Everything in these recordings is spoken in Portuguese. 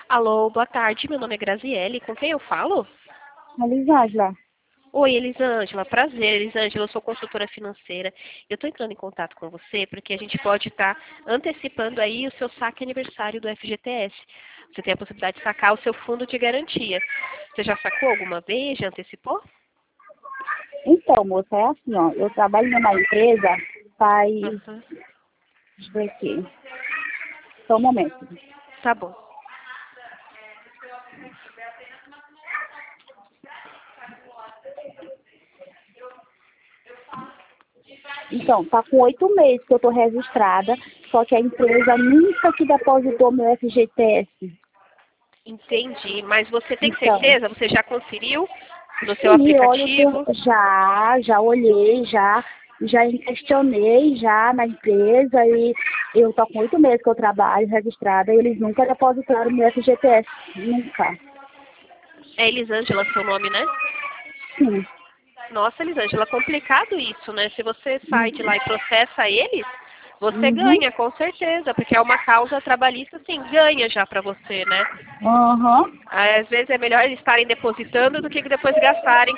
Alô, boa tarde. Meu nome é Graziele. Com quem eu falo? Elisângela. Oi, Elisângela. Prazer, Elisângela. Eu sou consultora financeira. Eu estou entrando em contato com você porque a gente pode estar antecipando aí o seu saque aniversário do FGTS. Você tem a possibilidade de sacar o seu fundo de garantia. Você já sacou alguma vez? Já antecipou? Então, moça, é assim, ó. Eu trabalho numa empresa faz. Uhum. Deixa eu ver aqui. Só um momento. Tá bom. Então, tá com 8 meses que eu tô registrada, só que a empresa nunca que depositou meu FGTS. Entendi. Mas você tem Então, certeza? Você já conferiu no seu sim, olha, aplicativo? já olhei, já questionei já na empresa e eu tô com 8 meses que eu trabalho registrada e eles nunca depositaram meu FGTS. Nunca. É Elisângela seu nome, né? Sim. Nossa, Elisângela, complicado isso, né? Se você sai de lá e processa eles, você Uhum. ganha, com certeza, porque é uma causa trabalhista, assim, ganha já pra você, né? Aham. Às vezes é melhor eles estarem depositando do que depois gastarem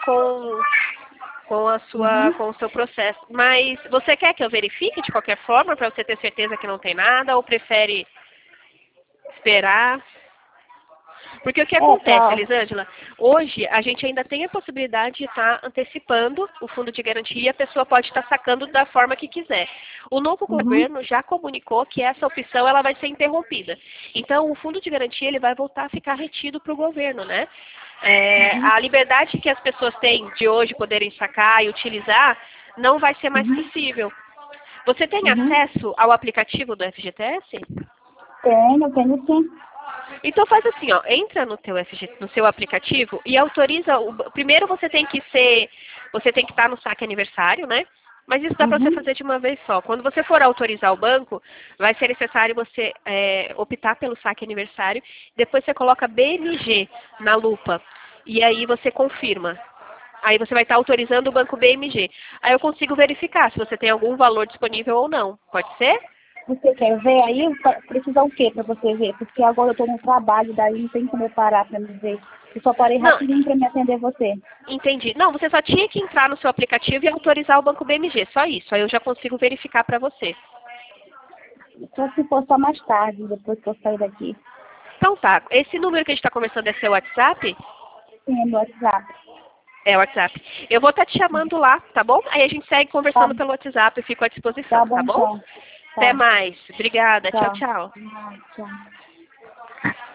Uhum. com o seu processo. Mas você quer que eu verifique de qualquer forma para você ter certeza que não tem nada ou prefere esperar? Porque o que É, acontece, Elisângela? Hoje a gente ainda tem a possibilidade de estar antecipando o fundo de garantia e a pessoa pode estar sacando da forma que quiser. O novo uhum, governo já comunicou que essa opção ela vai ser interrompida. Então o fundo de garantia ele vai voltar a ficar retido para o governo, né? uhum, A liberdade que as pessoas têm de hoje poderem sacar e utilizar não vai ser mais uhum, possível. Você tem uhum. acesso ao aplicativo do FGTS? Tenho sim. Então faz assim, ó, entra no teu no seu aplicativo e autoriza primeiro você tem que estar no saque aniversário, né? Mas isso dá para você Uhum. fazer de uma vez só. Quando você for autorizar o banco, vai ser necessário você optar pelo saque aniversário. Depois você coloca BMG na lupa e aí você confirma. Aí você vai estar autorizando o banco BMG. Aí eu consigo verificar se você tem algum valor disponível ou não. Pode ser? Você quer ver aí? Precisa o quê para você ver? Porque agora eu estou no trabalho, daí não tem como eu parar para me ver. Eu só parei Não, rapidinho para me atender você. entendi. Não, você só tinha que entrar no seu aplicativo e autorizar o banco BMG, só isso. Aí eu já consigo verificar para você. Só se for só mais tarde, depois que eu sair daqui. Então tá, esse número que a gente está conversando é seu WhatsApp? Sim, é no WhatsApp. É o WhatsApp. Eu vou estar te chamando lá, tá bom? Aí a gente segue Tá, conversando pelo WhatsApp e fico à disposição, tá tá bom bom? então. Até Tá, mais. Obrigada. Tchau, tchau. tchau. Tchau.